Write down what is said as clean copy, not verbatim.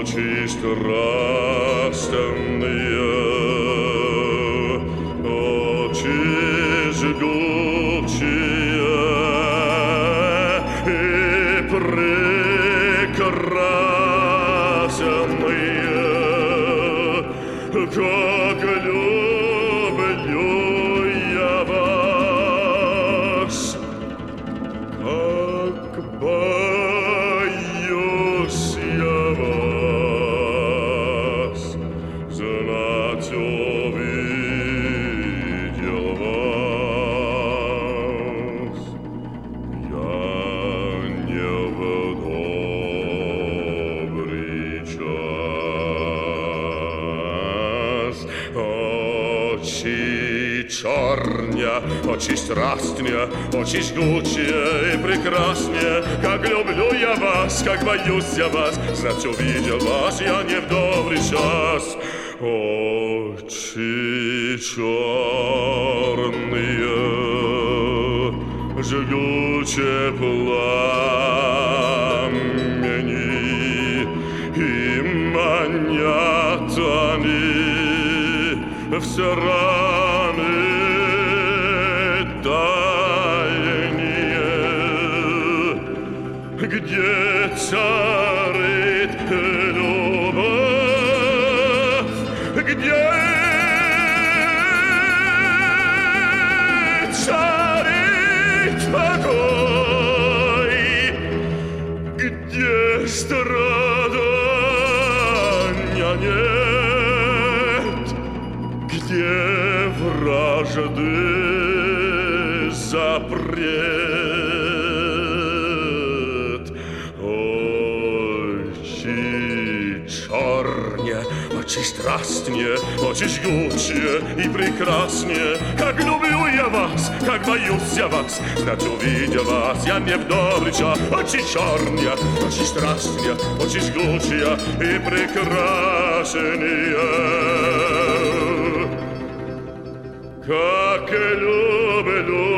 Очи страстные, очи жгучие и прекрасные, как люблю я вас, как боюсь я вас, знать увидел вас. Я не в добрый час. Очи черня, очи страстня, очи жгучие и прекрасные, как люблю я вас, как боюсь я вас, знать увидел вас я не в добрый час. Очи черные, жгучие пламени, и манят они все раны дальние, где царит любовь, где царит покой, где страдания нет, где вражды запрет. Очи черня, очи страстнее, очи жгучие и прекраснее, как люблю я вас, как боюсь я вас, знать увидя вас я не в добрый час. Очи черня, очи страстнее, очи жгучие и прекраснее, как люблю